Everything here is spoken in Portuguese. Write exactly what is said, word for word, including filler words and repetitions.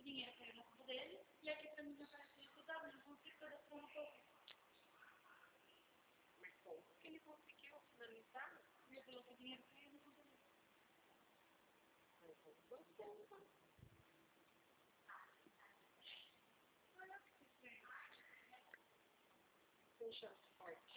dinheiro caiu na conta dele, e aqui pra mim aparece dificuldade, ele conseguiu cadastrar uma coisa. Mas como que ele conseguiu finalizar? Ele falou que o dinheiro caiu na conta dele. Mas não conta. Olha que estranho. Deixa eu